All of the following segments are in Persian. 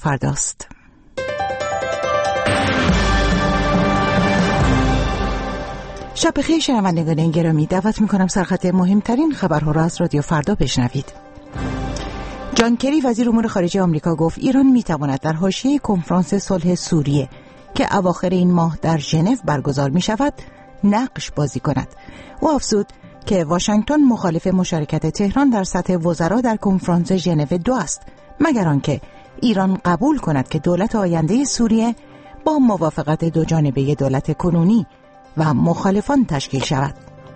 فرداست. شب بخیر شنوندگان گرامی، دعوت میکنم سرخط مهمترین خبرها را از رادیو فردا بشنوید. جان کری وزیر امور خارجه آمریکا گفت ایران میتواند در حاشیه کنفرانس صلح سوریه که اواخر این ماه در ژنو برگزار میشود نقش بازی کند. او افزود که واشنگتن مخالف مشارکت تهران در سطح وزرا در کنفرانس ژنو 2 است، مگر آنکه ایران قبول کند که دولت آینده سوریه با موافقت دو جانبه دولت کنونی و مخالفان تشکیل شود.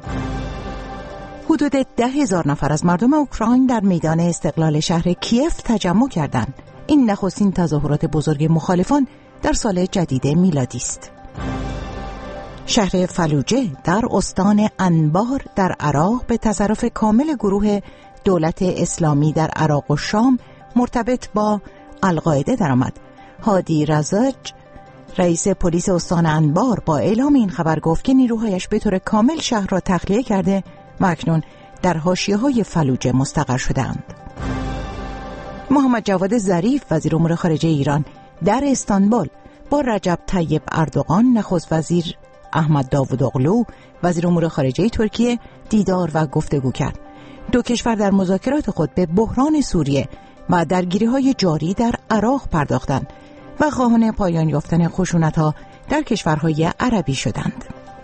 حدود 10,000 نفر از مردم اوکراین در میدان استقلال شهر کیف تجمع کردند. این نخستین تظاهرات بزرگ مخالفان در سال جدید میلادی است. شهر فلوجه در استان انبار در عراق به تصرف کامل گروه دولت اسلامی در عراق و شام مرتبط با القاعده درآمد. هادی رزاج رئیس پلیس استان انبار با اعلام این خبر گفت که نیروهایش به طور کامل شهر را تخلیه کرده و اکنون در حاشیه‌های فلوجه مستقر شده‌اند. محمد جواد ظریف وزیر امور خارجه ایران در استانبول با رجب طیب اردوغان نخست وزیر احمد داوودوغلو وزیر امور خارجه ترکیه دیدار و گفتگو کرد. دو کشور در مذاکرات خود به بحران سوریه و درگیری‌های جاری در عراق پرداختند و خواهان پایان یافتن خشونت‌ها در کشورهای عربی شدند.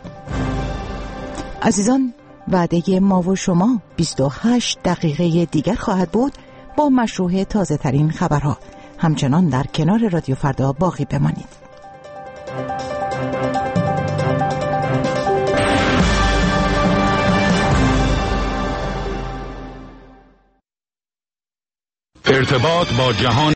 عزیزان، وعده ما و شما 28 دقیقه دیگر خواهد بود با مشروع تازه ترین خبرها. همچنان در کنار رادیو فردا باقی بمانید. ارتباط با جهان